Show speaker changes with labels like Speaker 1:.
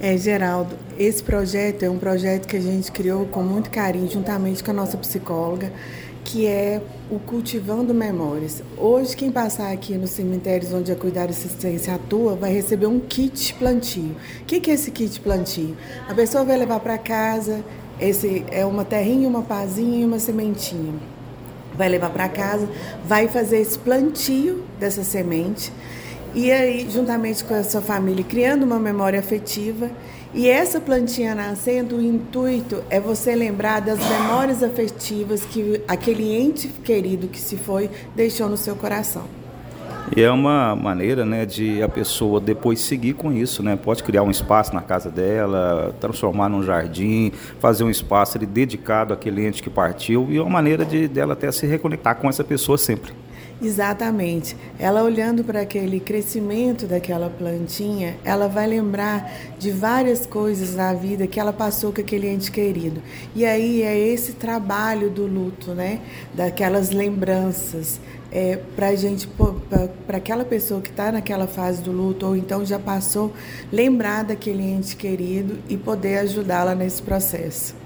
Speaker 1: Geraldo, esse projeto é um projeto que a gente criou com muito carinho, juntamente com a nossa psicóloga, que é o Cultivando Memórias. Hoje, quem passar aqui nos cemitérios onde a Cuidar Assistência atua, vai receber um kit plantio. O que é esse kit plantio? A pessoa vai levar para casa, esse é uma terrinha, uma pazinha e uma sementinha. Vai levar para casa, vai fazer esse plantio dessa semente e aí, juntamente com a sua família, criando uma memória afetiva. E essa plantinha nascendo, o intuito é você lembrar das memórias afetivas que aquele ente querido que se foi deixou no seu coração.
Speaker 2: E é uma maneira, né, de a pessoa depois seguir com isso, né? Pode criar um espaço na casa dela, transformar num jardim, fazer um espaço ali dedicado àquele ente que partiu e é uma maneira de dela até se reconectar com essa pessoa sempre.
Speaker 1: Exatamente. Ela olhando para aquele crescimento daquela plantinha, ela vai lembrar de várias coisas na vida que ela passou com aquele ente querido. E aí é esse trabalho do luto, né? Daquelas lembranças. Para a gente, para aquela pessoa que está naquela fase do luto, ou então já passou, lembrar daquele ente querido e poder ajudá-la nesse processo.